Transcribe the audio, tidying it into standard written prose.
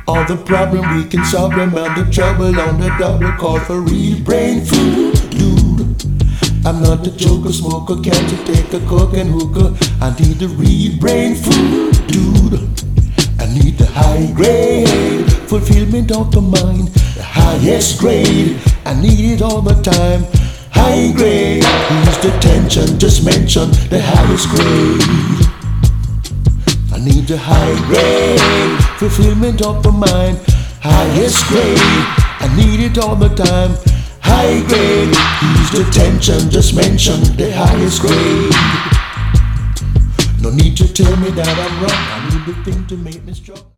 All the problem we can solve them, and the trouble on the double call for real brain food, dude. I'm not a joker, smoker, can't you take a coke and hookah? I need the real brain food, dude. I need the high grade fulfillment of the mind, the highest grade. I need it all the time. High grade, ease the tension, just mention the highest grade. I need the high grade fulfillment of the mind, highest grade. I need it all the time. High grade, ease the tension, just mention the highest grade. No need to tell me that I'm wrong, I need the thing to make me strong.